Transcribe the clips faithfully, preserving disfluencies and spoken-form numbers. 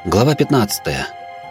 Глава пятнадцатая.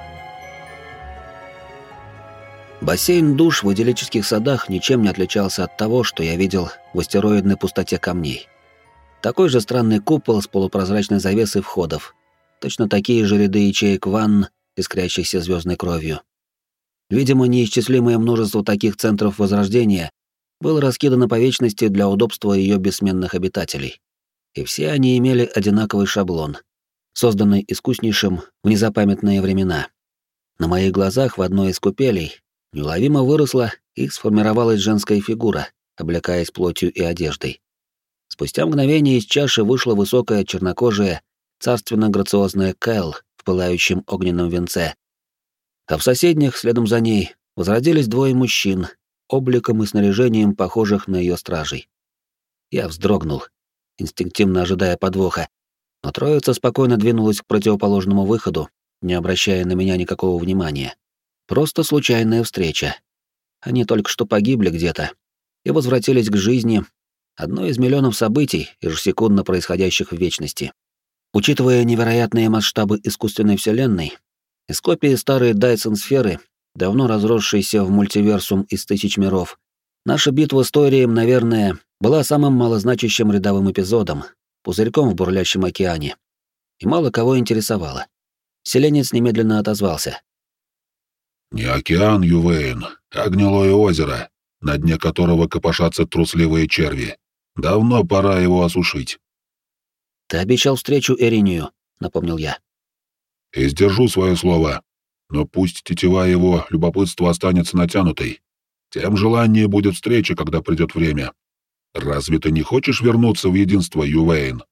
Бассейн-душ в идиллических садах ничем не отличался от того, что я видел в астероидной пустоте камней. Такой же странный купол с полупрозрачной завесой входов, точно такие же ряды ячеек ванн, искрящихся звездной кровью. Видимо, неисчислимое множество таких центров возрождения было раскидано по вечности для удобства ее бессменных обитателей. И все они имели одинаковый шаблон, созданный искуснейшим в незапамятные времена. На моих глазах в одной из купелей неуловимо выросла и сформировалась женская фигура, облекаясь плотью и одеждой. Спустя мгновение из чаши вышла высокая чернокожая, царственно-грациозная Кэл в пылающем огненном венце. А в соседних, следом за ней, возродились двое мужчин, обликом и снаряжением похожих на ее стражей. Я вздрогнул, инстинктивно ожидая подвоха, но троица спокойно двинулась к противоположному выходу, не обращая на меня никакого внимания. Просто случайная встреча. Они только что погибли где-то и возвратились к жизни, одно из миллионов событий, ежесекундно происходящих в вечности. Учитывая невероятные масштабы искусственной вселенной, из копии старой Дайсон-сферы, давно разросшейся в мультиверсум из тысяч миров, наша битва с Торием, наверное, была самым малозначащим рядовым эпизодом, пузырьком в бурлящем океане. И мало кого интересовало. Селенец немедленно отозвался. «Не океан, Ювейн, а гнилое озеро, на дне которого копошатся трусливые черви. Давно пора его осушить». «Ты обещал встречу Эринию», — напомнил я. «И сдержу свое слово, но пусть тетива его любопытства останется натянутой. Тем желаннее будет встреча, когда придет время. Разве ты не хочешь вернуться в единство, Ювейн?»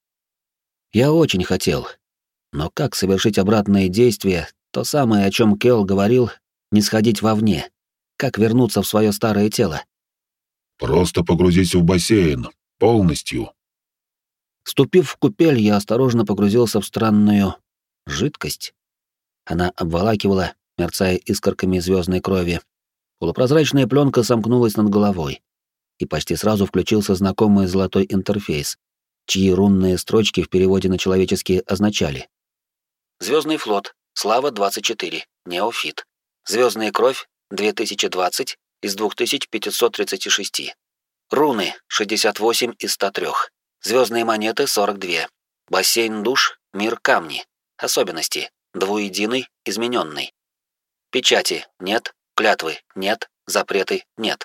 Я очень хотел. Но как совершить обратное действие, то самое, о чем Келл говорил, не сходить вовне? Как вернуться в свое старое тело? «Просто погрузись в бассейн. Полностью». Ступив в купель, я осторожно погрузился в странную жидкость. Она обволакивала, мерцая искорками звездной крови. Полупрозрачная пленка сомкнулась над головой, и почти сразу включился знакомый золотой интерфейс, чьи рунные строчки в переводе на человеческие означали: Звездный флот, Слава двадцать четыре, Неофит. Звездная кровь две тысячи двадцать из две тысячи пятьсот тридцать шесть. Руны шестьдесят восемь из ста три. Звездные монеты сорок два. Бассейн душ, мир камни. Особенности: двуединый, измененный. Печати нет, клятвы нет, запреты нет.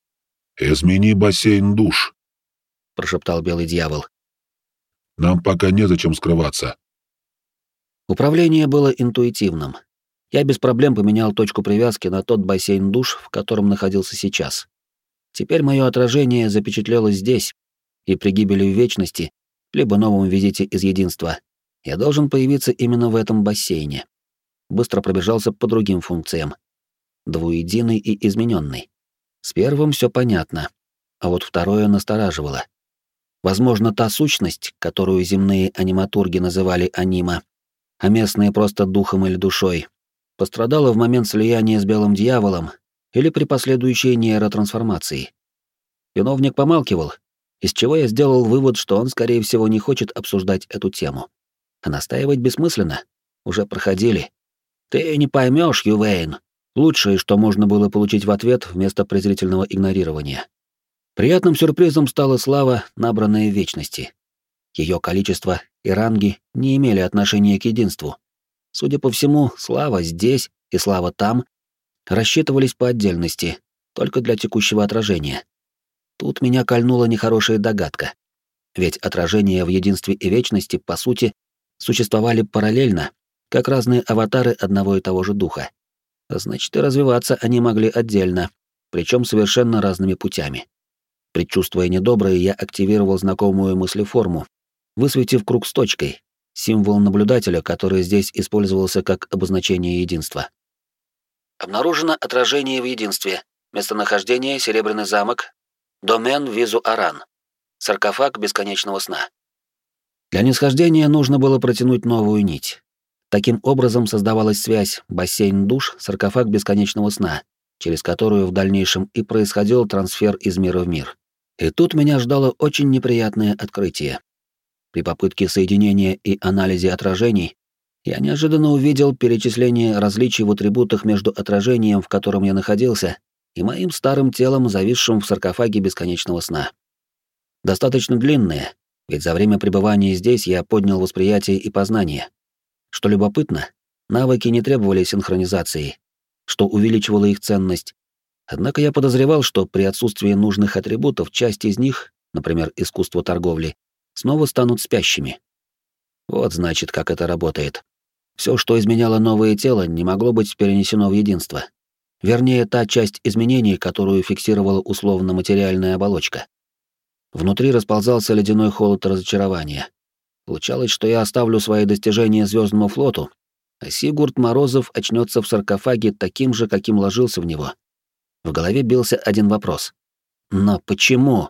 «Измени бассейн душ», — прошептал белый дьявол. «Нам пока незачем скрываться». Управление было интуитивным. Я без проблем поменял точку привязки на тот бассейн душ, в котором находился сейчас. Теперь мое отражение запечатлелось здесь, и при гибели в вечности, либо новом визите из единства, я должен появиться именно в этом бассейне. Быстро пробежался по другим функциям. Двуединый и измененный. С первым все понятно, а вот второе настораживало. Возможно, та сущность, которую земные аниматурги называли анима, а местные просто духом или душой, пострадала в момент слияния с белым дьяволом или при последующей нейротрансформации. Виновник помалкивал, из чего я сделал вывод, что он, скорее всего, не хочет обсуждать эту тему. А настаивать бессмысленно. Уже проходили. «Ты не поймешь, Ювейн», лучшее, что можно было получить в ответ вместо презрительного игнорирования. Приятным сюрпризом стала слава, набранная в вечности. Ее количество и ранги не имели отношения к единству. Судя по всему, слава здесь и слава там рассчитывались по отдельности, только для текущего отражения. Тут меня кольнула нехорошая догадка. Ведь отражения в единстве и вечности, по сути, существовали параллельно, как разные аватары одного и того же духа. Значит, и развиваться они могли отдельно, причем совершенно разными путями. Предчувствуя недоброе, я активировал знакомую мыслеформу, высветив круг с точкой, символ наблюдателя, который здесь использовался как обозначение единства. Обнаружено отражение в единстве. Местонахождение — Серебряный замок. Домен Визу-Аран. Саркофаг бесконечного сна. Для нисхождения нужно было протянуть новую нить. Таким образом создавалась связь бассейн-душ, саркофаг бесконечного сна, через которую в дальнейшем и происходил трансфер из мира в мир. И тут меня ждало очень неприятное открытие. При попытке соединения и анализе отражений Я неожиданно увидел перечисление различий в атрибутах между отражением, в котором я находился, и моим старым телом, зависшим в саркофаге бесконечного сна. Достаточно длинные, ведь за время пребывания здесь я поднял восприятие и познание. Что любопытно, навыки не требовали синхронизации, что увеличивало их ценность. Однако я подозревал, что при отсутствии нужных атрибутов часть из них, например, искусство торговли, снова станут спящими. Вот значит, как это работает. Все, что изменяло новое тело, не могло быть перенесено в единство. Вернее, та часть изменений, которую фиксировала условно-материальная оболочка. Внутри расползался ледяной холод разочарования. Получалось, что я оставлю свои достижения Звездному флоту, а Сигурд Морозов очнется в саркофаге таким же, каким ложился в него. В голове бился один вопрос. Но почему?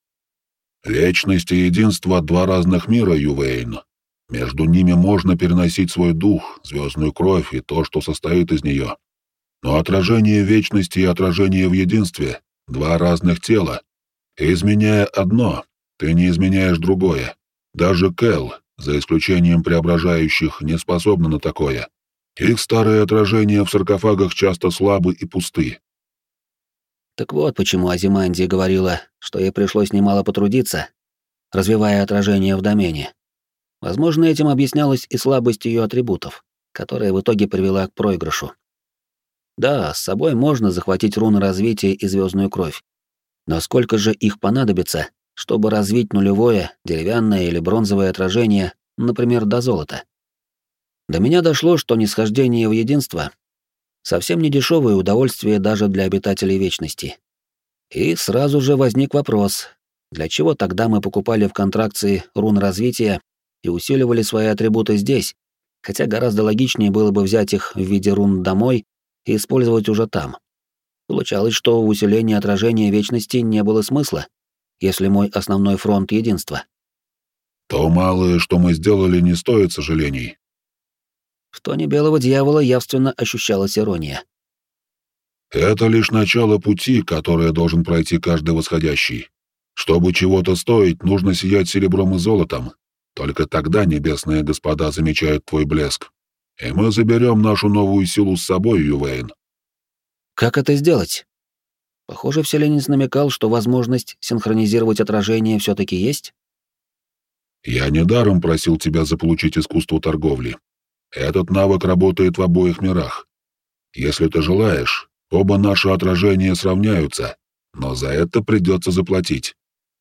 Вечность и единство — два разных мира, Ювейн. Между ними можно переносить свой дух, звездную кровь и то, что состоит из нее. Но отражение вечности и отражение в единстве — два разных тела. И изменяя одно, ты не изменяешь другое. Даже Кэл, за исключением преображающих, не способна на такое. Их старые отражения в саркофагах часто слабы и пусты. Так вот почему Азимандия говорила, что ей пришлось немало потрудиться, развивая отражение в домене. Возможно, этим объяснялась и слабость ее атрибутов, которая в итоге привела к проигрышу. Да, с собой можно захватить руны развития и звездную кровь. Но сколько же их понадобится, чтобы развить нулевое, деревянное или бронзовое отражение, например, до золота? До меня дошло, что нисхождение в единство — совсем не дешевое удовольствие даже для обитателей Вечности. И сразу же возник вопрос, для чего тогда мы покупали в контракции рун развития и усиливали свои атрибуты здесь, хотя гораздо логичнее было бы взять их в виде рун домой и использовать уже там. Получалось, что в усилении отражения Вечности не было смысла, если мой основной фронт — единство. То малое, что мы сделали, не стоит сожалений. В тоне белого дьявола явственно ощущалась ирония. Это лишь начало пути, которое должен пройти каждый восходящий. Чтобы чего-то стоить, нужно сиять серебром и золотом. Только тогда небесные господа замечают твой блеск. И мы заберем нашу новую силу с собой, Ювейн. Как это сделать? Похоже, Вселенец намекал, что возможность синхронизировать отражение все-таки есть. Я недаром просил тебя заполучить искусство торговли. Этот навык работает в обоих мирах. Если ты желаешь, оба наши отражения сравняются, но за это придется заплатить.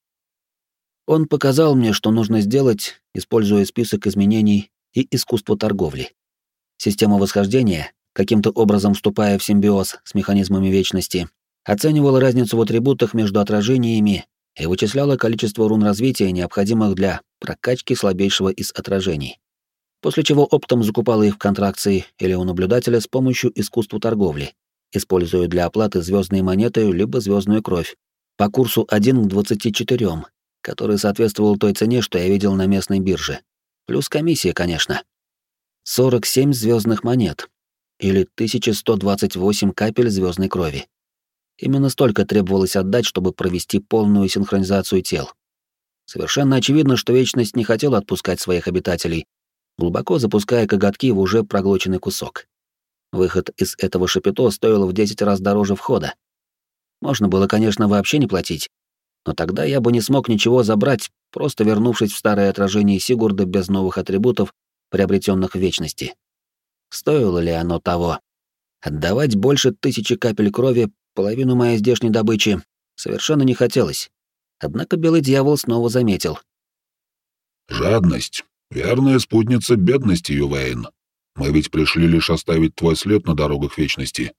Он показал мне, что нужно сделать, используя список изменений и искусство торговли. Система восхождения, каким-то образом вступая в симбиоз с механизмами Вечности, оценивала разницу в атрибутах между отражениями и вычисляла количество рун развития, необходимых для прокачки слабейшего из отражений. После чего оптом закупала их в контракции или у наблюдателя с помощью искусства торговли, используя для оплаты звездные монеты либо звездную кровь, по курсу один к двадцати четырем, который соответствовал той цене, что я видел на местной бирже. Плюс комиссия, конечно. сорок семь звездных монет, или тысяча сто двадцать восемь капель звездной крови. Именно столько требовалось отдать, чтобы провести полную синхронизацию тел. Совершенно очевидно, что Вечность не хотела отпускать своих обитателей, глубоко запуская коготки в уже проглоченный кусок. Выход из этого шапито стоил в десять раз дороже входа. Можно было, конечно, вообще не платить, но тогда я бы не смог ничего забрать, просто вернувшись в старое отражение Сигурда без новых атрибутов, приобретенных в Вечности. Стоило ли оно того? Отдавать больше тысячи капель крови, половину моей здешней добычи, совершенно не хотелось. Однако Белый Дьявол снова заметил. «Жадность — верная спутница бедности, Ювейн. Мы ведь пришли лишь оставить твой след на дорогах Вечности».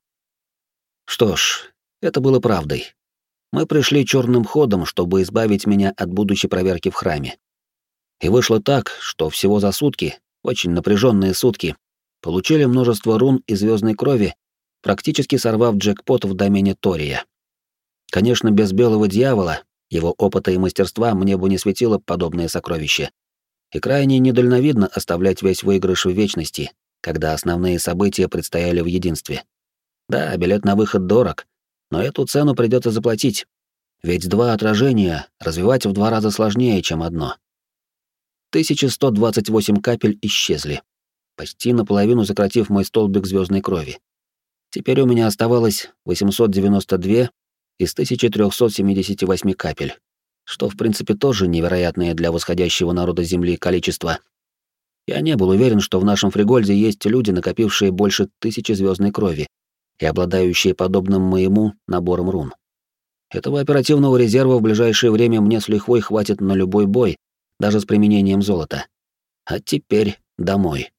Что ж, это было правдой. Мы пришли черным ходом, чтобы избавить меня от будущей проверки в храме. И вышло так, что всего за сутки, очень напряженные сутки, получили множество рун и звездной крови, практически сорвав джекпот в домене Тория. Конечно, без Белого Дьявола, его опыта и мастерства, мне бы не светило подобное сокровище. И крайне недальновидно оставлять весь выигрыш в Вечности, когда основные события предстояли в единстве. Да, билет на выход дорог, но эту цену придется заплатить. Ведь два отражения развивать в два раза сложнее, чем одно. тысяча сто двадцать восемь капель исчезли. почти наполовину сократив мой столбик звездной крови. Теперь у меня оставалось восемьсот девяносто два из тысяча триста семьдесят восемь капель, что в принципе тоже невероятное для восходящего народа Земли количество. Я не был уверен, что в нашем Фригольде есть люди, накопившие больше тысячи звездной крови и обладающие подобным моему набором рун. Этого оперативного резерва в ближайшее время мне с лихвой хватит на любой бой, даже с применением золота. А теперь домой.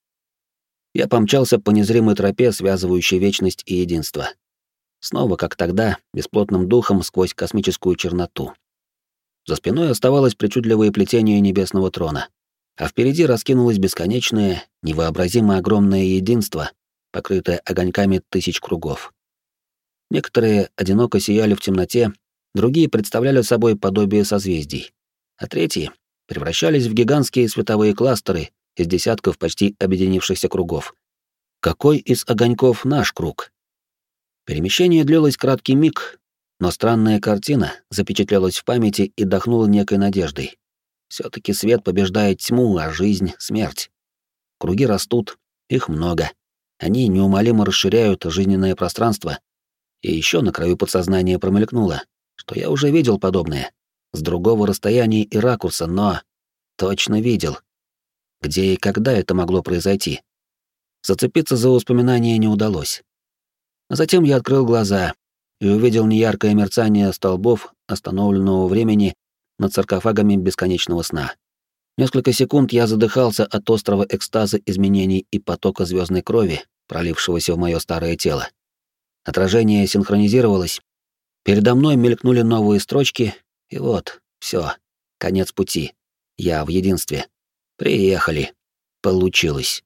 Я помчался по незримой тропе, связывающей вечность и единство. Снова, как тогда, бесплотным духом сквозь космическую черноту. За спиной оставалось причудливое плетение небесного трона, а впереди раскинулось бесконечное, невообразимо огромное единство, покрытое огоньками тысяч кругов. Некоторые одиноко сияли в темноте, другие представляли собой подобие созвездий, а третьи превращались в гигантские световые кластеры из десятков почти объединившихся кругов. Какой из огоньков наш круг? Перемещение длилось краткий миг, но странная картина запечатлелась в памяти и дохнула некой надеждой. Все-таки свет побеждает тьму, а жизнь — смерть. Круги растут, их много. Они неумолимо расширяют жизненное пространство. И еще на краю подсознания промелькнуло, что я уже видел подобное. С другого расстояния и ракурса, но точно видел. Где и когда это могло произойти? Зацепиться за воспоминания не удалось. А затем я открыл глаза и увидел неяркое мерцание столбов остановленного времени над саркофагами бесконечного сна. Несколько секунд я задыхался от острого экстаза изменений и потока звездной крови, пролившегося в мое старое тело. Отражение синхронизировалось. Передо мной мелькнули новые строчки, и вот, все, конец пути. Я в единстве. Приехали. Получилось.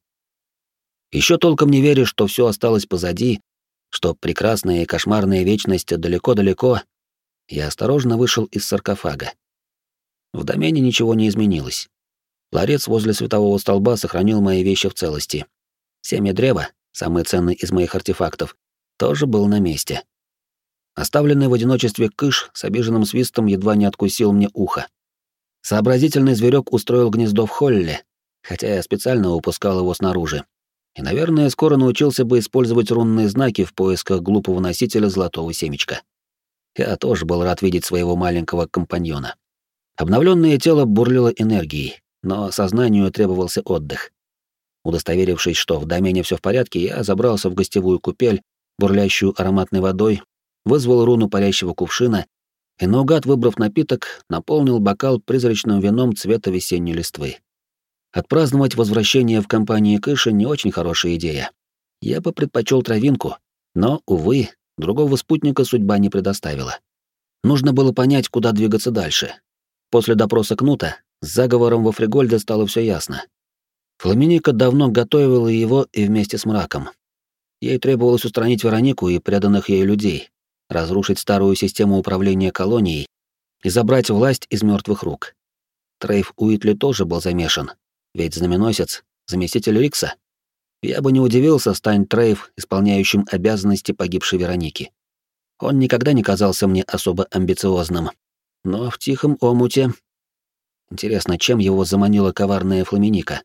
Еще толком не верю, что все осталось позади, что прекрасная и кошмарная вечность далеко-далеко, я осторожно вышел из саркофага. В домене ничего не изменилось. Ларец возле светового столба сохранил мои вещи в целости. Семя древа, самый ценный из моих артефактов, тоже был на месте. Оставленный в одиночестве кыш с обиженным свистом едва не откусил мне ухо. Сообразительный зверек устроил гнездо в холле, хотя я специально упускал его снаружи. И, наверное, скоро научился бы использовать рунные знаки в поисках глупого носителя золотого семечка. Я тоже был рад видеть своего маленького компаньона. Обновленное тело бурлило энергией, но сознанию требовался отдых. Удостоверившись, что в домене все в порядке, я забрался в гостевую купель, бурлящую ароматной водой, вызвал руну парящего кувшина и, наугад выбрав напиток, наполнил бокал призрачным вином цвета весенней листвы. Отпраздновать возвращение в компании Кыша не очень хорошая идея. Я бы предпочел травинку, но, увы, другого спутника судьба не предоставила. Нужно было понять, куда двигаться дальше. После допроса Кнута с заговором во Фригольде стало все ясно. Фламиника давно готовила его и вместе с мраком. Ей требовалось устранить Веронику и преданных ей людей, разрушить старую систему управления колонией и забрать власть из мертвых рук. Трейв Уитли тоже был замешан, ведь знаменосец — заместитель Рикса. Я бы не удивился, стань Трейв исполняющим обязанности погибшей Вероники. Он никогда не казался мне особо амбициозным, но в тихом омуте... Интересно, чем его заманила коварная Фламиника?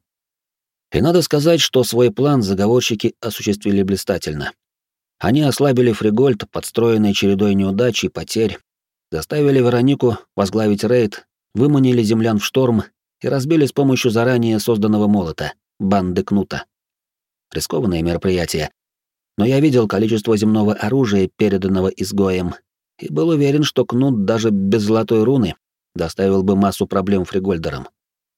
И надо сказать, что свой план заговорщики осуществили блистательно. Они ослабили Фригольд, подстроенной чередой неудач и потерь, заставили Веронику возглавить рейд, выманили землян в шторм и разбили с помощью заранее созданного молота, банды Кнута. Рискованное мероприятие, но я видел количество земного оружия, переданного изгоем, и был уверен, что Кнут даже без золотой руны доставил бы массу проблем фригольдерам.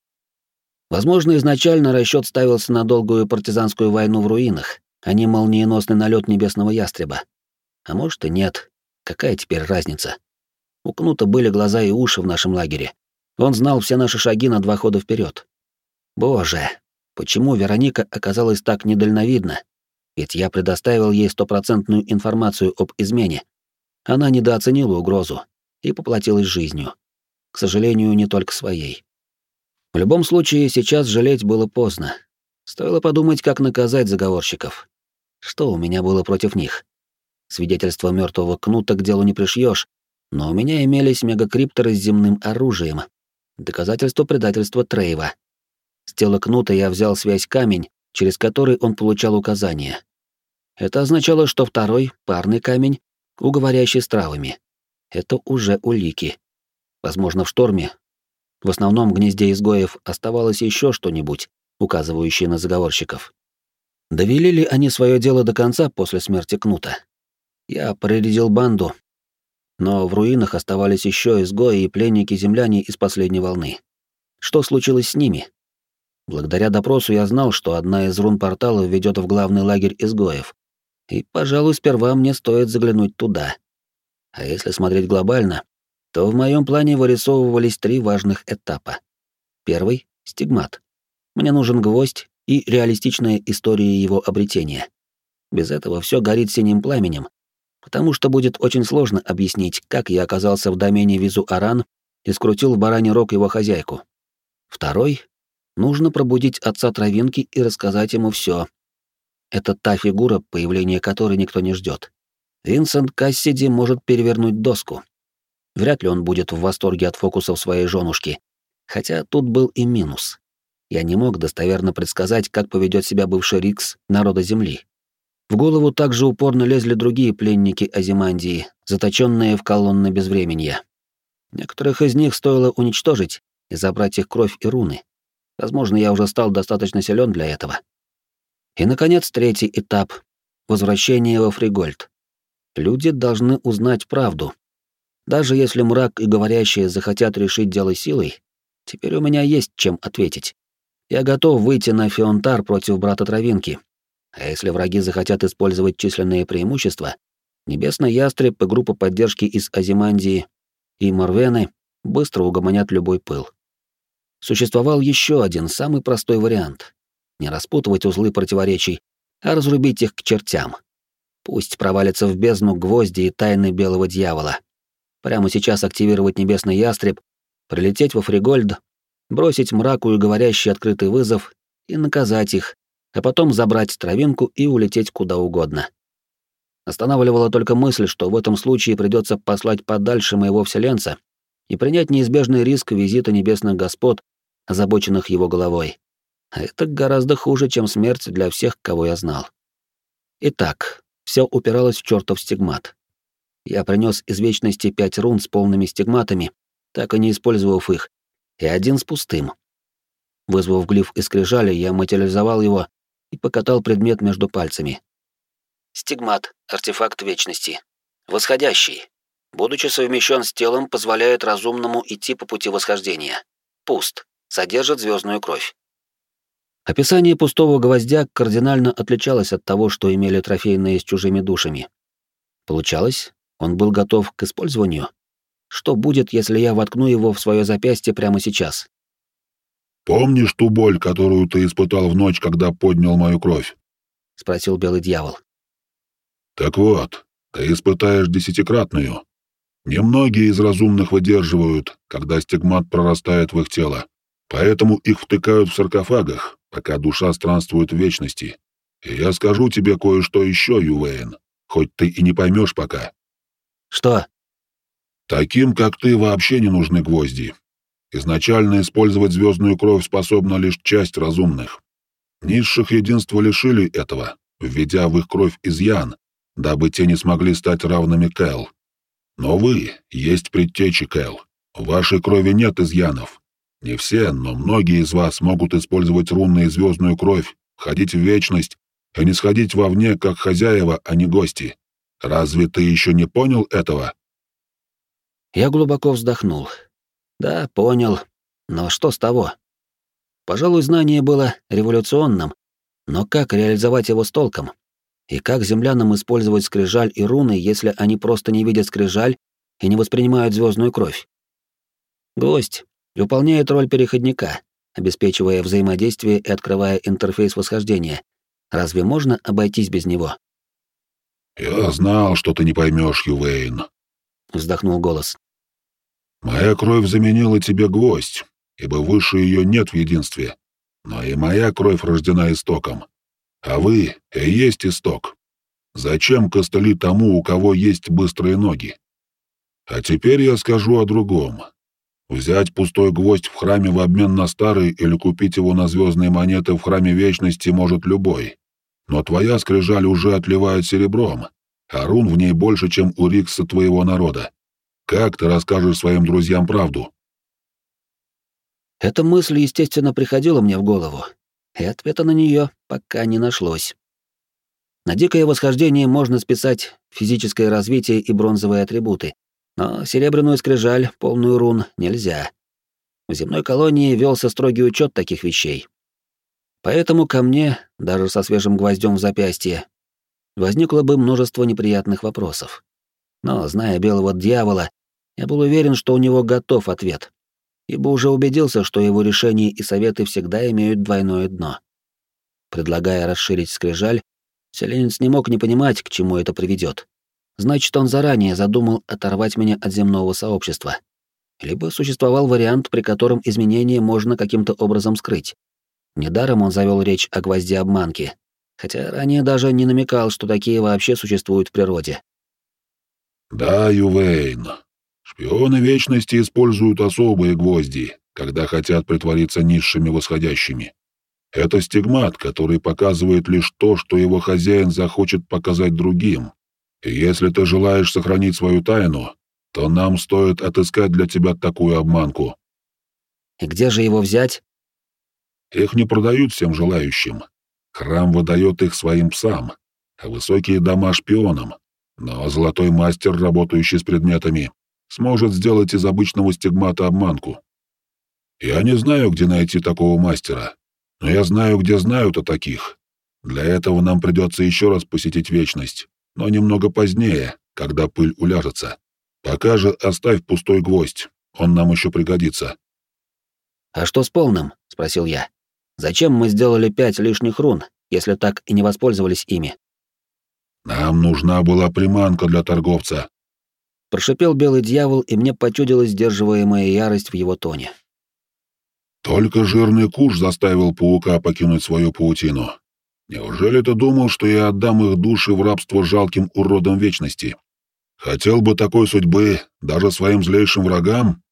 Возможно, изначально расчет ставился на долгую партизанскую войну в руинах, а не молниеносный налет небесного ястреба. А может и нет. Какая теперь разница? У Кнута были глаза и уши в нашем лагере. Он знал все наши шаги на два хода вперед. Боже, почему Вероника оказалась так недальновидна? Ведь я предоставил ей стопроцентную информацию об измене. Она недооценила угрозу и поплатилась жизнью. К сожалению, не только своей. В любом случае, сейчас жалеть было поздно. Стоило подумать, как наказать заговорщиков. Что у меня было против них? Свидетельство мертвого Кнута к делу не пришьешь, но у меня имелись мегакрипторы с земным оружием. Доказательство предательства Трейва. С тела Кнута я взял связь камень, через который он получал указания. Это означало, что второй, парный камень, уговорящий с травами. Это уже улики. Возможно, в шторме, в основном гнезде изгоев, оставалось еще что-нибудь, указывающее на заговорщиков. Довели ли они свое дело до конца после смерти Кнута? Я проредил банду, но в руинах оставались еще изгои и пленники-земляне из последней волны. Что случилось с ними? Благодаря допросу я знал, что одна из рун порталов ведет в главный лагерь изгоев. И, пожалуй, сперва мне стоит заглянуть туда. А если смотреть глобально, то в моем плане вырисовывались три важных этапа. Первый — стигмат. Мне нужен гвоздь и реалистичная история его обретения. Без этого все горит синим пламенем, потому что будет очень сложно объяснить, как я оказался в домене Визу-Аран и скрутил в бараний рог его хозяйку. Второй — нужно пробудить отца Травинки и рассказать ему все. Это та фигура, появления которой никто не ждет. Винсент Кассиди может перевернуть доску. Вряд ли он будет в восторге от фокусов своей женушки. Хотя тут был и минус. Я не мог достоверно предсказать, как поведет себя бывший Рикс народа Земли. В голову также упорно лезли другие пленники Азимандии, заточенные в колонны безвременья. Некоторых из них стоило уничтожить и забрать их кровь и руны. Возможно, я уже стал достаточно силен для этого. И, наконец, третий этап — возвращение во Фригольд. Люди должны узнать правду. Даже если мрак и говорящие захотят решить дело силой, теперь у меня есть чем ответить. Я готов выйти на Фионтар против брата Травинки. А если враги захотят использовать численные преимущества, Небесный Ястреб и группа поддержки из Азимандии и Морвены быстро угомонят любой пыл. Существовал еще один, самый простой вариант. Не распутывать узлы противоречий, а разрубить их к чертям. Пусть провалятся в бездну гвозди и тайны белого дьявола. Прямо сейчас активировать Небесный Ястреб, прилететь во Фригольд, бросить мраку и говорящий открытый вызов и наказать их, а потом забрать Травинку и улететь куда угодно. Останавливала только мысль, что в этом случае придется послать подальше моего вселенца и принять неизбежный риск визита небесных господ, озабоченных его головой. А это гораздо хуже, чем смерть для всех, кого я знал. Итак, все упиралось в чертов стигмат. Я принес из вечности пять рун с полными стигматами, так и не использовав их, и один с пустым. Вызвав глиф из скрижали, я материализовал его и покатал предмет между пальцами. Стигмат — артефакт вечности. Восходящий. Будучи совмещен с телом, позволяет разумному идти по пути восхождения. Пуст. Содержит звездную кровь. Описание пустого гвоздя кардинально отличалось от того, что имели трофейные с чужими душами. Получалось, он был готов к использованию. Что будет, если я воткну его в свое запястье прямо сейчас? «Помнишь ту боль, которую ты испытал в ночь, когда поднял мою кровь?» — спросил Белый Дьявол. «Так вот, ты испытаешь десятикратную. Немногие из разумных выдерживают, когда стигмат прорастает в их тело. Поэтому их втыкают в саркофагах, пока душа странствует в вечности. И я скажу тебе кое-что еще, Ювейн, хоть ты и не поймешь пока». «Что?» «Таким, как ты, вообще не нужны гвозди. Изначально использовать звездную кровь способна лишь часть разумных. Низших единства лишили этого, введя в их кровь изъян, дабы те не смогли стать равными Кэл. Но вы есть предтечи Кэл. В вашей крови нет изъянов. Не все, но многие из вас могут использовать руны и звездную кровь, входить в вечность и не сходить вовне, как хозяева, а не гости. Разве ты еще не понял этого?» Я глубоко вздохнул. Да, понял. Но что с того? Пожалуй, знание было революционным, но как реализовать его с толком? И как землянам использовать скрижаль и руны, если они просто не видят скрижаль и не воспринимают звездную кровь? Гвоздь выполняет роль переходника, обеспечивая взаимодействие и открывая интерфейс восхождения. Разве можно обойтись без него? «Я знал, что ты не поймешь, Ювейн», — вздохнул голос. «Моя кровь заменила тебе гвоздь, ибо выше ее нет в единстве. Но и моя кровь рождена истоком. А вы и есть исток. Зачем костыли тому, у кого есть быстрые ноги? А теперь я скажу о другом. Взять пустой гвоздь в храме в обмен на старый или купить его на звездные монеты в храме Вечности может любой. Но твоя скрижаль уже отливает серебром, а рун в ней больше, чем у Рикса твоего народа. Как ты расскажешь своим друзьям правду?» Эта мысль, естественно, приходила мне в голову, и ответа на нее пока не нашлось. На дикое восхождение можно списать физическое развитие и бронзовые атрибуты, но серебряную скрижаль, полную рун, нельзя. В земной колонии велся строгий учет таких вещей. Поэтому ко мне, даже со свежим гвоздем в запястье, возникло бы множество неприятных вопросов. Но, зная белого дьявола, я был уверен, что у него готов ответ, ибо уже убедился, что его решения и советы всегда имеют двойное дно. Предлагая расширить скрижаль, селенец не мог не понимать, к чему это приведет. Значит, он заранее задумал оторвать меня от земного сообщества. Либо существовал вариант, при котором изменения можно каким-то образом скрыть. Недаром он завел речь о гвозде обманки, хотя ранее даже не намекал, что такие вообще существуют в природе. «Да, Ювейн. Шпионы Вечности используют особые гвозди, когда хотят притвориться низшими восходящими. Это стигмат, который показывает лишь то, что его хозяин захочет показать другим. И если ты желаешь сохранить свою тайну, то нам стоит отыскать для тебя такую обманку». И где же его взять? Их не продают всем желающим. Храм выдает их своим псам, а высокие дома — шпионам. Но золотой мастер, работающий с предметами, сможет сделать из обычного стигмата обманку. Я не знаю, где найти такого мастера, но я знаю, где знают о таких. Для этого нам придется еще раз посетить Вечность, но немного позднее, когда пыль уляжется. Пока же оставь пустой гвоздь, он нам еще пригодится. «А что с полным?» — спросил я. «Зачем мы сделали пять лишних рун, если так и не воспользовались ими?» «Нам нужна была приманка для торговца», — прошипел белый дьявол, и мне почудилась сдерживаемая ярость в его тоне. «Только жирный куш заставил паука покинуть свою паутину. Неужели ты думал, что я отдам их души в рабство жалким уродам Вечности? Хотел бы такой судьбы даже своим злейшим врагам?»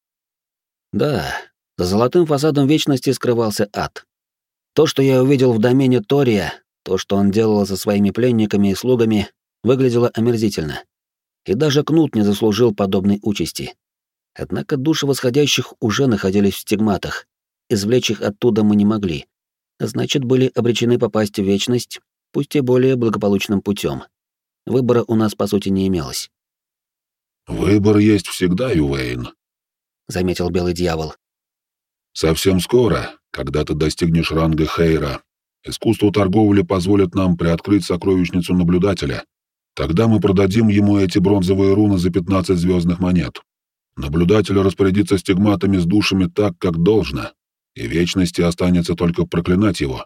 Да, за золотым фасадом Вечности скрывался ад. То, что я увидел в домене Тория, то, что он делал со своими пленниками и слугами, выглядело омерзительно. И даже Кнут не заслужил подобной участи. Однако души восходящих уже находились в стигматах. Извлечь их оттуда мы не могли. Значит, были обречены попасть в Вечность, пусть и более благополучным путем. Выбора у нас, по сути, не имелось. «Выбор есть всегда, Ювейн», — заметил белый дьявол. «Совсем скоро, когда ты достигнешь ранга Хейра, искусство торговли позволит нам приоткрыть сокровищницу наблюдателя. Тогда мы продадим ему эти бронзовые руны за пятнадцать звездных монет. Наблюдатель распорядится стигматами с душами так, как должно, и Вечности останется только проклинать его».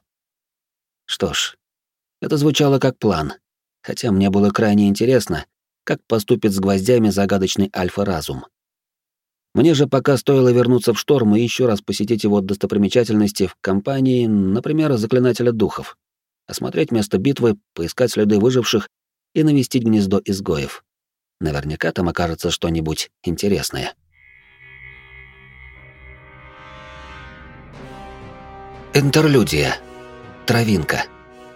Что ж, это звучало как план, хотя мне было крайне интересно, как поступит с гвоздями загадочный альфа-разум. Мне же пока стоило вернуться в Шторм и еще раз посетить его достопримечательности в компании, например, Заклинателя Духов, осмотреть место битвы, поискать следы выживших и навестить гнездо изгоев. Наверняка там окажется что-нибудь интересное. Интерлюдия. Травинка.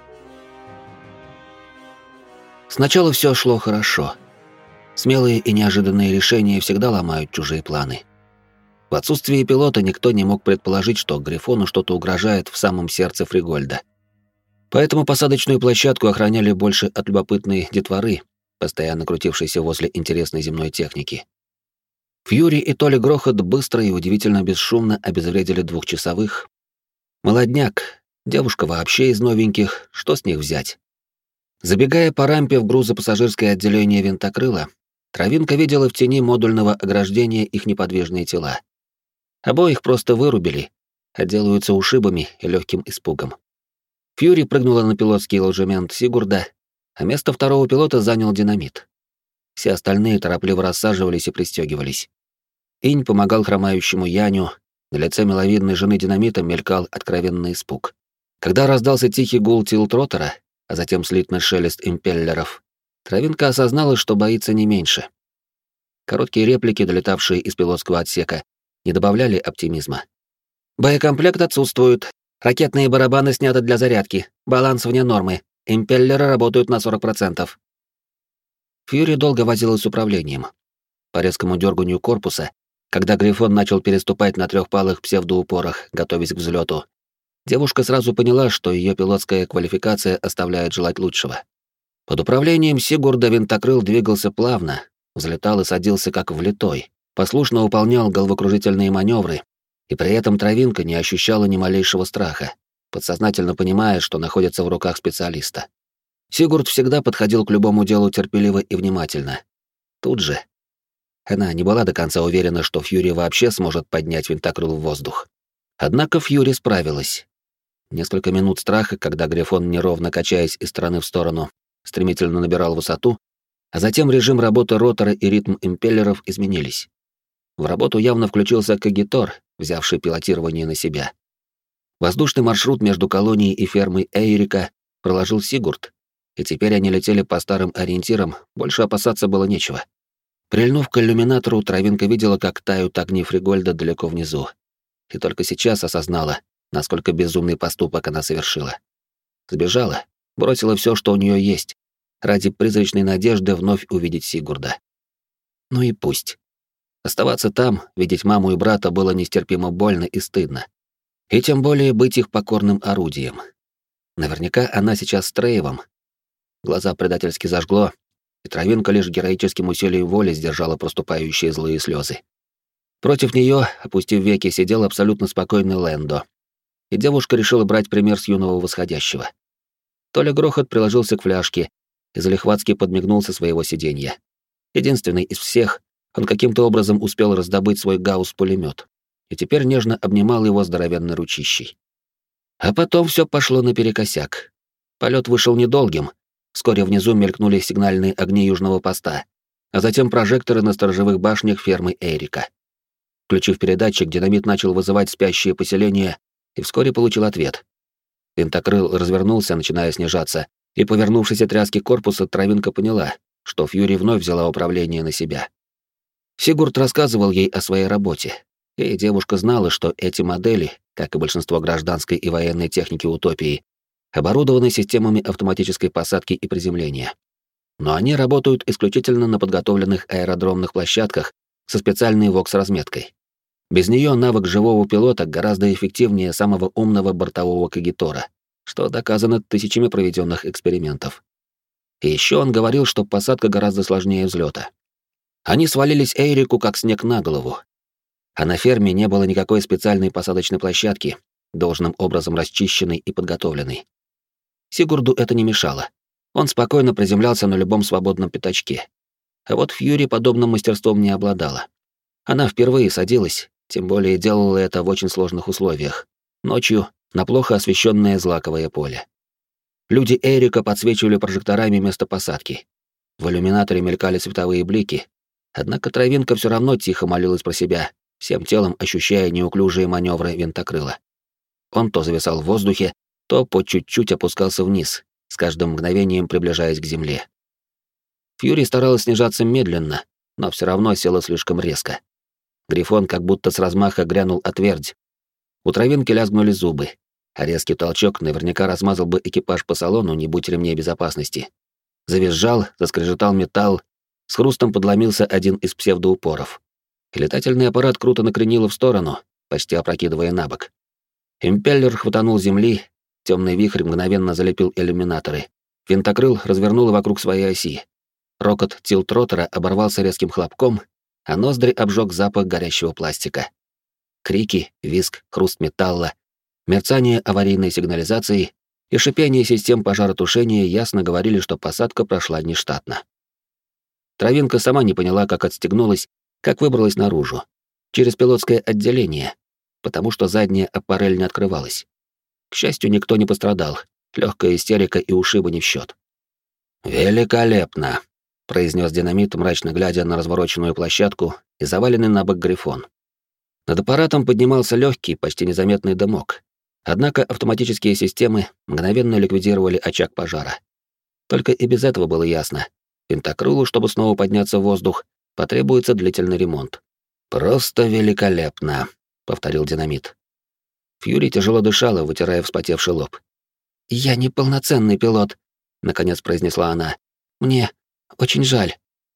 Сначала все шло хорошо. Смелые и неожиданные решения всегда ломают чужие планы. В отсутствие пилота никто не мог предположить, что Грифону что-то угрожает в самом сердце Фригольда. Поэтому посадочную площадку охраняли больше от любопытной детворы, постоянно крутившейся возле интересной земной техники. Фьюри и Толя Грохот быстро и удивительно бесшумно обезвредили двухчасовых. Молодняк, девушка вообще из новеньких, что с них взять? Забегая по рампе в грузопассажирское отделение винтокрыла, Травинка видела в тени модульного ограждения их неподвижные тела. Обоих просто вырубили, отделаются ушибами и легким испугом. Фьюри прыгнула на пилотский ложемент Сигурда, а место второго пилота занял динамит. Все остальные торопливо рассаживались и пристегивались. Инь помогал хромающему Яню, на лице миловидной жены динамита мелькал откровенный испуг. Когда раздался тихий гул тилтротора, а затем слитный шелест импеллеров, Травинка осознала, что боится не меньше. Короткие реплики, долетавшие из пилотского отсека, не добавляли оптимизма. «Боекомплект отсутствует. Ракетные барабаны сняты для зарядки. Баланс вне нормы. Импеллеры работают на сорок процентов». Фьюри долго возилась с управлением. По резкому дерганию корпуса, когда Грифон начал переступать на трехпалых псевдоупорах, готовясь к взлету, девушка сразу поняла, что ее пилотская квалификация оставляет желать лучшего. Под управлением Сигурда винтокрыл двигался плавно, взлетал и садился как влитой, послушно выполнял головокружительные маневры, и при этом Травинка не ощущала ни малейшего страха, подсознательно понимая, что находится в руках специалиста. Сигурд всегда подходил к любому делу терпеливо и внимательно. Тут же она не была до конца уверена, что Фьюри вообще сможет поднять винтокрыл в воздух. Однако Фьюри справилась. Несколько минут страха, когда Грифон, неровно качаясь из стороны в сторону, стремительно набирал высоту, а затем режим работы ротора и ритм импеллеров изменились. В работу явно включился Кагитор, взявший пилотирование на себя. Воздушный маршрут между колонией и фермой Эйрика проложил Сигурд, и теперь они летели по старым ориентирам, больше опасаться было нечего. Прильнув к иллюминатору, Травинка видела, как тают огни Фригольда далеко внизу, и только сейчас осознала, насколько безумный поступок она совершила. Сбежала, бросила все, что у нее есть, ради призрачной надежды вновь увидеть Сигурда. Ну и пусть. Оставаться там, видеть маму и брата было нестерпимо больно и стыдно. И тем более быть их покорным орудием. Наверняка она сейчас с Трейвом. Глаза предательски зажгло, и Травинка лишь героическим усилием воли сдержала проступающие злые слезы. Против нее, опустив веки, сидел абсолютно спокойный Лэндо. И девушка решила брать пример с юного восходящего. Толя Грохот приложился к фляжке и залихватски подмигнул со своего сиденья. Единственный из всех, он каким-то образом успел раздобыть свой гаусс-пулемет, и теперь нежно обнимал его здоровенной ручищей. А потом все пошло наперекосяк. Полет вышел недолгим. Вскоре внизу мелькнули сигнальные огни южного поста, а затем прожекторы на сторожевых башнях фермы Эрика. Включив передатчик, динамит начал вызывать спящие поселения и вскоре получил ответ. Винтокрыл развернулся, начиная снижаться, и, повернувшись от тряски корпуса, Травинка поняла, что Фьюри вновь взяла управление на себя. Сигурд рассказывал ей о своей работе, и девушка знала, что эти модели, как и большинство гражданской и военной техники Утопии, оборудованы системами автоматической посадки и приземления. Но они работают исключительно на подготовленных аэродромных площадках со специальной вокс-разметкой. Без нее навык живого пилота гораздо эффективнее самого умного бортового Кагитора, что доказано тысячами проведенных экспериментов. И еще он говорил, что посадка гораздо сложнее взлета. Они свалились Эйрику как снег на голову. А на ферме не было никакой специальной посадочной площадки, должным образом расчищенной и подготовленной. Сигурду это не мешало. Он спокойно приземлялся на любом свободном пятачке. А вот Фьюри подобным мастерством не обладала. Она впервые садилась, тем более делала это в очень сложных условиях. Ночью на плохо освещенное злаковое поле. Люди Эрика подсвечивали прожекторами место посадки. В иллюминаторе мелькали световые блики, однако Травинка все равно тихо молилась про себя, всем телом ощущая неуклюжие маневры винтокрыла. Он то зависал в воздухе, то по чуть-чуть опускался вниз, с каждым мгновением приближаясь к земле. Фьюри старалась снижаться медленно, но все равно села слишком резко. Грифон как будто с размаха грянул отвердь. У Травинки лязгнули зубы, а резкий толчок наверняка размазал бы экипаж по салону, не будь ремней безопасности. Завизжал, заскрежетал металл, с хрустом подломился один из псевдоупоров. И летательный аппарат круто накренило в сторону, почти опрокидывая на бок. Импеллер хватанул земли, темный вихрь мгновенно залепил иллюминаторы. Винтокрыл развернуло вокруг своей оси. Рокот тилтротора оборвался резким хлопком, а ноздри обжег запах горящего пластика. Крики, визг, хруст металла, мерцание аварийной сигнализации и шипение систем пожаротушения ясно говорили, что посадка прошла нештатно. Травинка сама не поняла, как отстегнулась, как выбралась наружу. Через пилотское отделение, потому что задняя аппарель не открывалась. К счастью, никто не пострадал, легкая истерика и ушибы не в счет. «Великолепно», — произнес динамит, мрачно глядя на развороченную площадку и заваленный на бок Грифон. Над аппаратом поднимался легкий, почти незаметный дымок. Однако автоматические системы мгновенно ликвидировали очаг пожара. Только и без этого было ясно. Винтокрылу, чтобы снова подняться в воздух, потребуется длительный ремонт. «Просто великолепно», — повторил Динамит. Фьюри тяжело дышала, вытирая вспотевший лоб. «Я не полноценный пилот», — наконец произнесла она. «Мне очень жаль».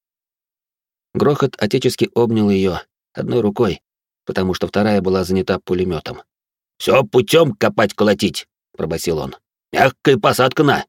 Грохот отечески обнял ее одной рукой, потому что вторая была занята пулеметом. «Все путем копать-колотить», — пробасил он. «Мягкая посадка на!»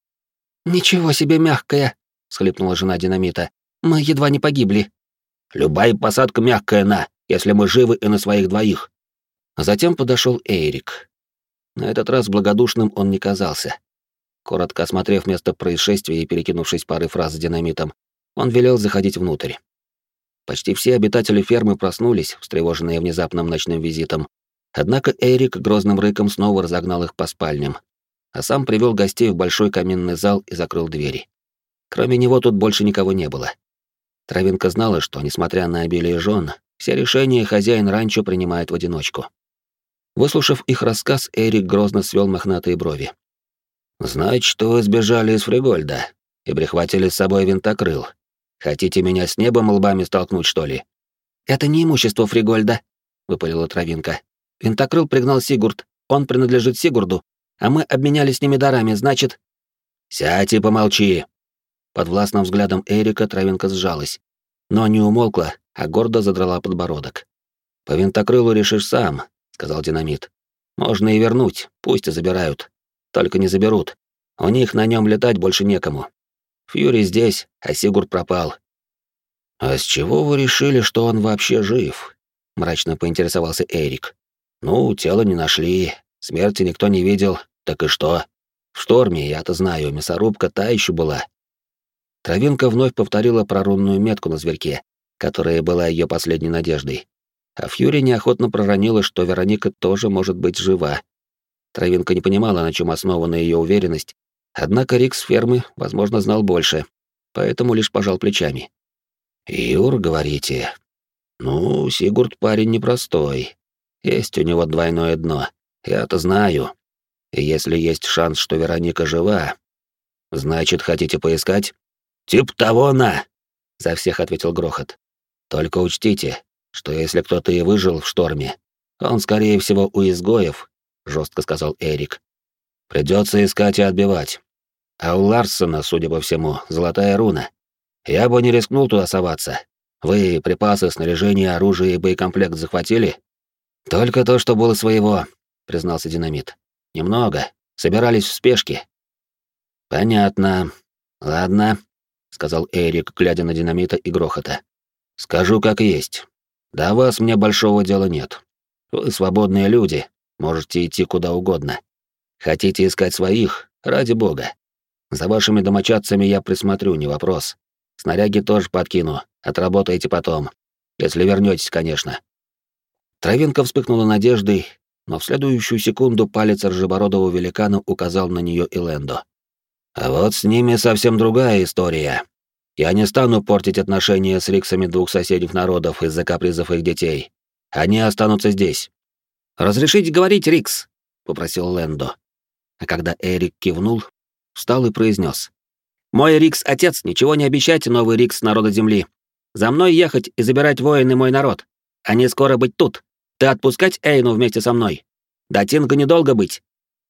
«Ничего себе мягкая!» — всхлипнула жена Динамита. «Мы едва не погибли». «Любая посадка мягкая на, если мы живы и на своих двоих». Затем подошел Эйрик. На этот раз благодушным он не казался. Коротко осмотрев место происшествия и перекинувшись парой фраз с Динамитом, он велел заходить внутрь. Почти все обитатели фермы проснулись, встревоженные внезапным ночным визитом. Однако Эйрик грозным рыком снова разогнал их по спальням, а сам привел гостей в большой каминный зал и закрыл двери. Кроме него тут больше никого не было. Травинка знала, что, несмотря на обилие жен, все решения хозяин ранчо принимает в одиночку. Выслушав их рассказ, Эрик грозно свел мохнатые брови. «Значит, вы сбежали из Фригольда и прихватили с собой винтокрыл. Хотите меня с небом лбами столкнуть, что ли?» «Это не имущество Фригольда», — выпалила Травинка. «Винтокрыл пригнал Сигурд, он принадлежит Сигурду, а мы обменялись с ними дарами, значит...» «Сядь и помолчи!» Под властным взглядом Эрика Травинка сжалась, но не умолкла, а гордо задрала подбородок. «По винтокрылу решишь сам», — сказал Динамит. «Можно и вернуть, пусть и забирают. Только не заберут. У них на нем летать больше некому. Фьюри здесь, а Сигурд пропал». «А с чего вы решили, что он вообще жив?» — мрачно поинтересовался Эрик. «Ну, тело не нашли, смерти никто не видел, так и что? В шторме, я-то знаю, мясорубка та еще была». Травинка вновь повторила про рунную метку на зверьке, которая была ее последней надеждой. А Фьюри неохотно проронила, что Вероника тоже может быть жива. Травинка не понимала, на чем основана ее уверенность, однако Рик с фермы, возможно, знал больше, поэтому лишь пожал плечами. «Юр, говорите? Ну, Сигурд парень непростой. Есть у него двойное дно, я-то знаю. И если есть шанс, что Вероника жива, значит, хотите поискать?» «Тип того на!» — за всех ответил Грохот. «Только учтите, что если кто-то и выжил в шторме, он, скорее всего, у изгоев», — жестко сказал Эрик. «Придется искать и отбивать. А у Ларсона, судя по всему, золотая руна. Я бы не рискнул туда соваться. Вы припасы, снаряжение, оружие и боекомплект захватили?» «Только то, что было своего», — признался Динамит. «Немного. Собирались в спешке». «Понятно. Ладно», — сказал Эрик, глядя на Динамита и Грохота. «Скажу как есть. До вас мне большого дела нет. Вы свободные люди, можете идти куда угодно. Хотите искать своих? Ради бога. За вашими домочадцами я присмотрю, не вопрос. Снаряги тоже подкину, отработаете потом. Если вернетесь, конечно». Травинка вспыхнула надеждой, но в следующую секунду палец рыжебородого великана указал на нее и Лэндо. «А вот с ними совсем другая история. Я не стану портить отношения с риксами двух соседних народов из-за капризов их детей. Они останутся здесь». «Разрешите говорить, Рикс?» — попросил Лэндо. А когда Эрик кивнул, встал и произнес: «Мой Рикс-отец, ничего не обещайте, новый Рикс народа Земли. За мной ехать и забирать воины мой народ. Они скоро быть тут. Ты отпускать Эйну вместе со мной? До Тинга недолго быть».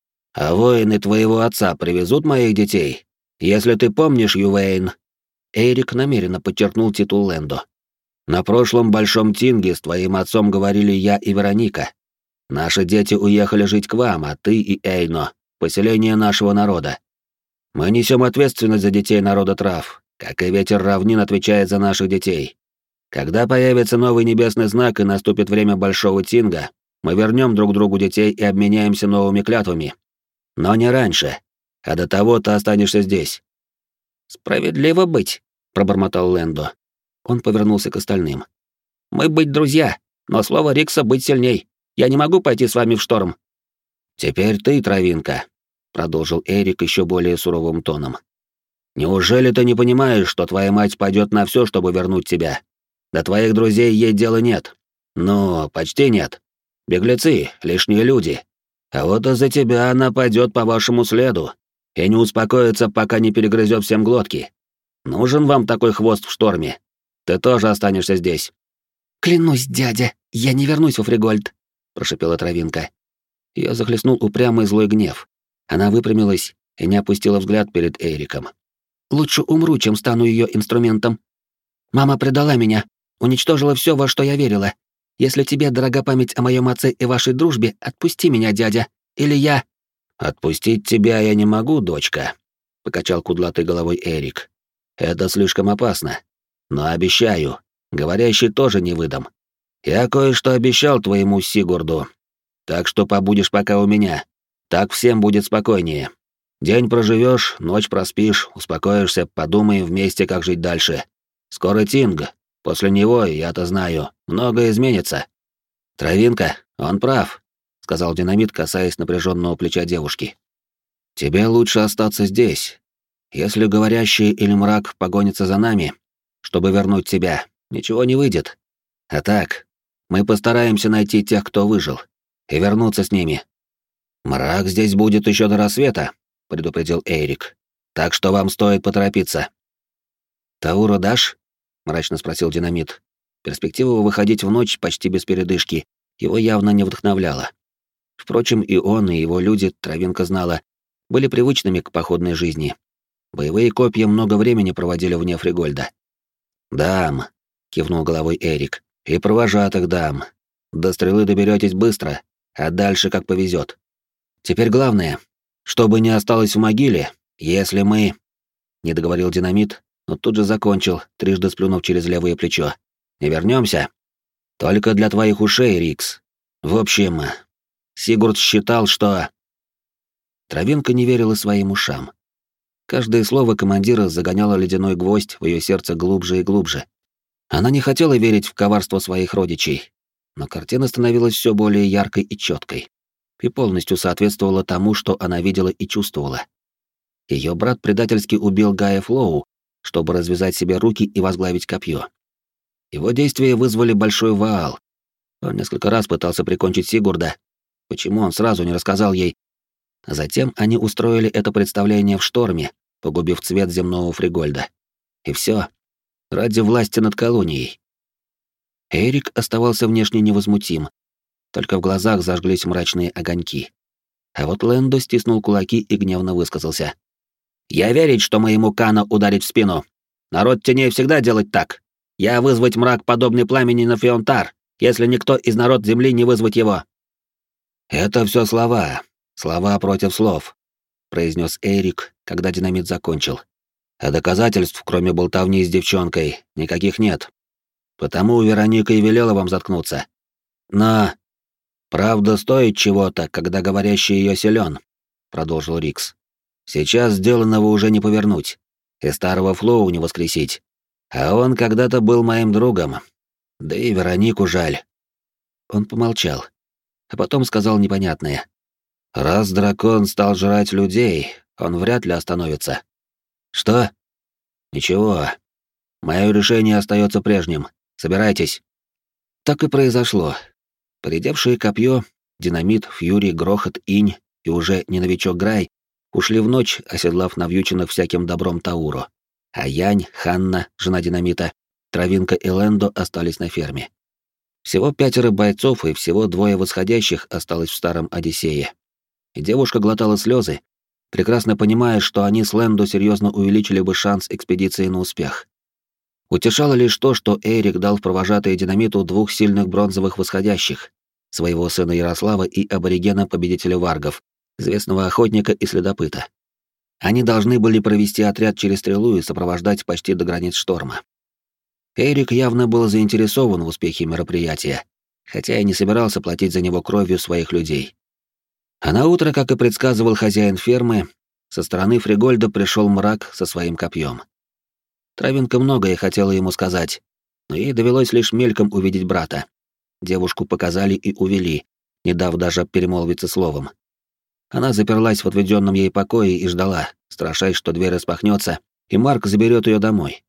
«А воины твоего отца привезут моих детей? Если ты помнишь, Ювейн...» Эрик намеренно подчеркнул титул Лэндо. «На прошлом Большом Тинге с твоим отцом говорили я и Вероника. Наши дети уехали жить к вам, а ты и Эйно — поселение нашего народа. Мы несем ответственность за детей народа трав, как и ветер равнин отвечает за наших детей. Когда появится новый небесный знак и наступит время Большого Тинга, мы вернем друг другу детей и обменяемся новыми клятвами. Но не раньше, а до того ты останешься здесь». «Справедливо быть», — пробормотал Лэндо. Он повернулся к остальным. «Мы быть друзья, но слово Рикса быть сильней. Я не могу пойти с вами в шторм». «Теперь ты, Травинка», — продолжил Эрик еще более суровым тоном. «Неужели ты не понимаешь, что твоя мать пойдет на все, чтобы вернуть тебя? До твоих друзей ей дела нет. Ну, почти нет. Беглецы, лишние люди. А вот из-за тебя она пойдет по вашему следу и не успокоится, пока не перегрызет всем глотки. Нужен вам такой хвост в шторме. Ты тоже останешься здесь». «Клянусь, дядя, я не вернусь во Фригольд», — прошипела Травинка. Ее захлестнул упрямый злой гнев. Она выпрямилась и не опустила взгляд перед Эриком. «Лучше умру, чем стану ее инструментом. Мама предала меня, уничтожила все, во что я верила. Если тебе дорога память о моем отце и вашей дружбе, отпусти меня, дядя, или я...» «Отпустить тебя я не могу, дочка», — покачал кудлатой головой Эрик. «Это слишком опасно. Но обещаю, говорящий тоже не выдам. Я кое-что обещал твоему Сигурду, так что побудешь пока у меня. Так всем будет спокойнее. День проживешь, ночь проспишь, успокоишься, подумаем вместе, как жить дальше. Скоро Тинг. После него, я-то знаю, многое изменится». «Травинка, он прав», — сказал Динамит, касаясь напряженного плеча девушки. «Тебе лучше остаться здесь. Если говорящий или мрак погонится за нами, чтобы вернуть тебя, ничего не выйдет. А так, мы постараемся найти тех, кто выжил, и вернуться с ними. Мрак здесь будет еще до рассвета», — предупредил Эрик. «Так что вам стоит поторопиться». «Тауру дашь?» — мрачно спросил Динамит. Перспектива выходить в ночь почти без передышки его явно не вдохновляла. Впрочем, и он, и его люди, Травинка знала, были привычными к походной жизни. Боевые копья много времени проводили вне Фригольда. «Дам», — кивнул головой Эрик, — «и провожатых дам. До стрелы доберетесь быстро, а дальше как повезет. Теперь главное, чтобы не осталось в могиле, если мы...» Не договорил Динамит, но тут же закончил, трижды сплюнув через левое плечо. «Не вернемся? Только для твоих ушей, Рикс. В общем, Сигурд считал, что...» Травинка не верила своим ушам. Каждое слово командира загоняло ледяной гвоздь в ее сердце глубже и глубже. Она не хотела верить в коварство своих родичей, но картина становилась все более яркой и четкой, и полностью соответствовала тому, что она видела и чувствовала. Ее брат предательски убил Гая Флоу, чтобы развязать себе руки и возглавить копье. Его действия вызвали большой ваал. Он несколько раз пытался прикончить Сигурда. Почему он сразу не рассказал ей? Затем они устроили это представление в шторме, погубив цвет земного Фригольда. И все ради власти над колонией. Эрик оставался внешне невозмутим, только в глазах зажглись мрачные огоньки. А вот Лэндо стиснул кулаки и гневно высказался. «Я верить, что моему Кана ударить в спину. Народ теней всегда делает так. Я вызвать мрак, подобный пламени на Фионтар, если никто из народ земли не вызвать его». «Это все слова, слова против слов», — произнес Эрик, когда Динамит закончил. «А доказательств, кроме болтовни с девчонкой, никаких нет. Потому Вероника и велела вам заткнуться. Но правда стоит чего-то, когда говорящий ее силен», — продолжил Рикс. «Сейчас сделанного уже не повернуть, и старого Флоу не воскресить. А он когда-то был моим другом. Да и Веронику жаль». Он помолчал, а потом сказал непонятное. «Раз дракон стал жрать людей, он вряд ли остановится». «Что?» «Ничего. Мое решение остается прежним. Собирайтесь». Так и произошло. Поредевшее копье, Динамит, Фьюри, Грохот, Инь и уже не новичок Грай ушли в ночь, оседлав навьюченных всяким добром Тауру. А Янь, Ханна, жена Динамита, Травинка и Лэндо остались на ферме. Всего пятеро бойцов и всего двое восходящих осталось в старом Одиссее. И девушка глотала слезы, прекрасно понимая, что они с Лэндо серьезно увеличили бы шанс экспедиции на успех. Утешало лишь то, что Эрик дал в провожатые Динамиту двух сильных бронзовых восходящих, своего сына Ярослава и аборигена-победителя варгов, известного охотника и следопыта. Они должны были провести отряд через стрелу и сопровождать почти до границ шторма. Эрик явно был заинтересован в успехе мероприятия, хотя и не собирался платить за него кровью своих людей. А на утро, как и предсказывал хозяин фермы, со стороны Фригольда пришел мрак со своим копьем. Травинка многое хотела ему сказать, но ей довелось лишь мельком увидеть брата. Девушку показали и увели, не дав даже перемолвиться словом. Она заперлась в отведенном ей покое и ждала, страшась, что дверь распахнется, и Марк заберет ее домой.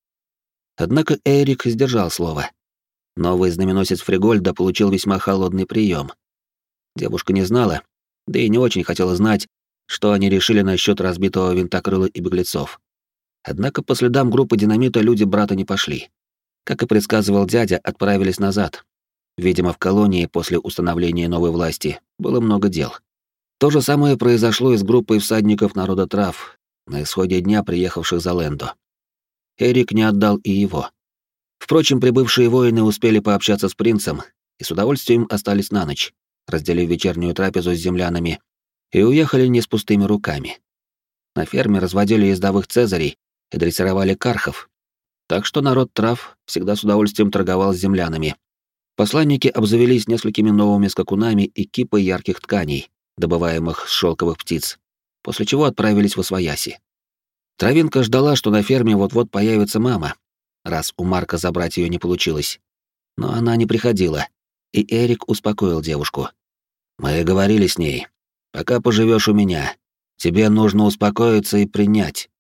Однако Эрик сдержал слово. Новый знаменосец Фригольда получил весьма холодный прием. Девушка не знала, да и не очень хотела знать, что они решили насчет разбитого винтокрыла и беглецов. Однако по следам группы Динамита люди брата не пошли. как и предсказывал дядя, отправились назад. Видимо, в колонии после установления новой власти было много дел. То же самое произошло и с группой всадников народа трав, на исходе дня приехавших за Лэндо. Эрик не отдал и его. Впрочем, прибывшие воины успели пообщаться с принцем и с удовольствием остались на ночь, разделив вечернюю трапезу с землянами, и уехали не с пустыми руками. На ферме разводили ездовых цезарей и дрессировали кархов, так что народ трав всегда с удовольствием торговал с землянами. Посланники обзавелись несколькими новыми скакунами и кипой ярких тканей, добываемых с шелковых птиц, после чего отправились в Освояси. Травинка ждала, что на ферме вот-вот появится мама, раз у Марка забрать ее не получилось. Но она не приходила, и Эрик успокоил девушку. «Мы говорили с ней. Пока поживешь у меня, тебе нужно успокоиться и принять».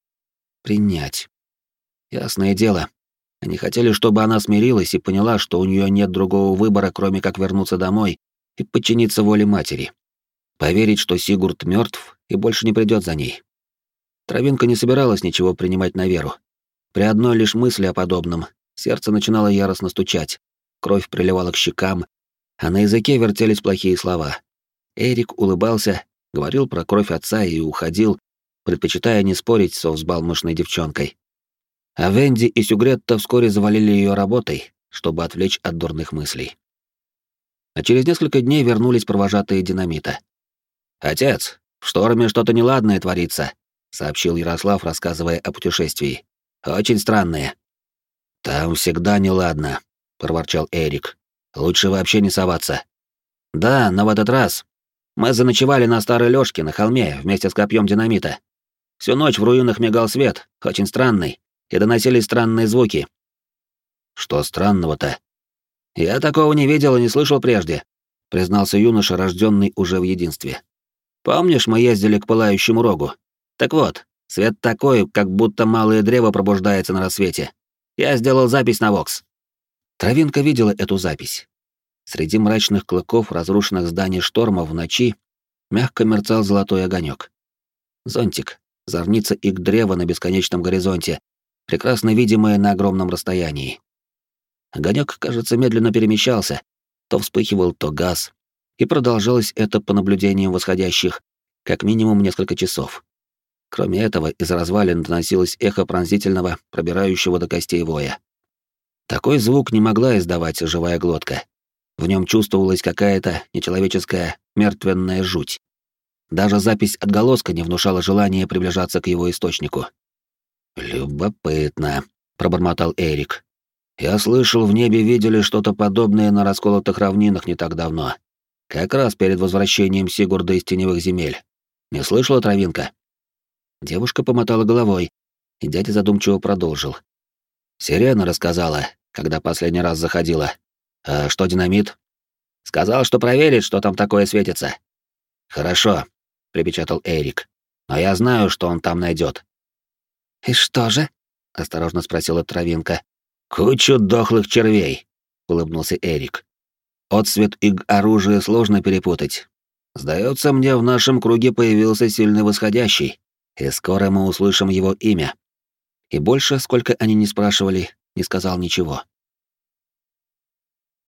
Принять. Ясное дело. Они хотели, чтобы она смирилась и поняла, что у нее нет другого выбора, кроме как вернуться домой и подчиниться воле матери. Поверить, что Сигурд мертв и больше не придет за ней. Травинка не собиралась ничего принимать на веру. При одной лишь мысли о подобном сердце начинало яростно стучать, кровь приливала к щекам, а на языке вертелись плохие слова. Эрик улыбался, говорил про кровь отца и уходил, предпочитая не спорить со взбалмошной девчонкой. А Венди и Сюгретта вскоре завалили ее работой, чтобы отвлечь от дурных мыслей. А через несколько дней вернулись провожатые Динамита. «Отец, в шторме что-то неладное творится», — сообщил Ярослав, рассказывая о путешествии. «Очень странное». «Там всегда неладно», — проворчал Эрик. «Лучше вообще не соваться». «Да, но в этот раз мы заночевали на Старой Лёшке на холме вместе с копьем динамита. Всю ночь в руинах мигал свет, очень странный, и доносились странные звуки». «Что странного-то?» «Я такого не видел и не слышал прежде», — признался юноша, рожденный уже в единстве. «Помнишь, мы ездили к Пылающему Рогу? Так вот, свет такой, как будто малое древо пробуждается на рассвете. Я сделал запись на Вокс». Травинка видела эту запись. Среди мрачных клыков разрушенных зданий шторма в ночи мягко мерцал золотой огонек. Зонтик, зорница ик древа на бесконечном горизонте, прекрасно видимое на огромном расстоянии. Огонек, кажется, медленно перемещался, то вспыхивал, то гас, и продолжалось это по наблюдениям восходящих как минимум несколько часов. Кроме этого, из развалин доносилось эхо пронзительного, пробирающего до костей воя. Такой звук не могла издавать живая глотка. В нем чувствовалась какая-то нечеловеческая, мертвенная жуть. Даже запись отголоска не внушала желания приближаться к его источнику. «Любопытно», — пробормотал Эрик. «Я слышал, в небе видели что-то подобное на расколотых равнинах не так давно. Как раз перед возвращением Сигурда из теневых земель. Не слышала, Травинка?» Девушка помотала головой, и дядя задумчиво продолжил. «Сирена рассказала, когда последний раз заходила. А что динамит?» «Сказал, что проверит, что там такое светится». «Хорошо», — припечатал Эрик. «Но я знаю, что он там найдет». «И что же?» — осторожно спросила Травинка. «Кучу дохлых червей», — улыбнулся Эрик. «Отсвет и оружие сложно перепутать. Сдается мне, в нашем круге появился сильный восходящий, и скоро мы услышим его имя». И больше, сколько они ни спрашивали, не сказал ничего.